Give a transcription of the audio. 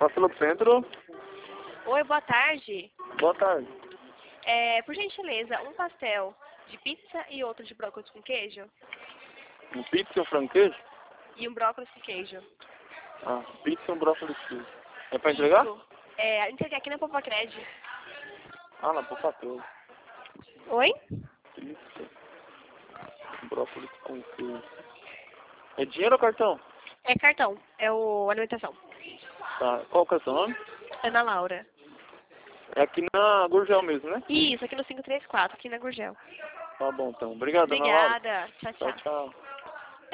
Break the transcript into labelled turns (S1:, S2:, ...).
S1: Fácil do Centro.
S2: Oi, boa tarde.
S1: Boa tarde.
S2: Por gentileza, um pastel de pizza e outro de brócolis com queijo.
S1: Um pizza e um frango queijo?
S2: E um brócolis com queijo.
S1: Ah, pizza e um brócolis com queijo. É pra entregar?
S2: Isso. Entreguei aqui na Popacred.
S1: Ah, na Popacred.
S2: Oi?
S1: Pizza, brócolis com queijo. É dinheiro ou cartão?
S2: É cartão. É o alimentação.
S1: Tá. Qual que é o seu nome?
S2: Ana Laura.
S1: É aqui na Gurgel mesmo, né?
S2: Isso, aqui no 534, aqui na Gurgel.
S1: Tá bom, então. Obrigado, Ana Laura.
S2: Obrigada. Tchau, tchau.
S1: Tchau, tchau.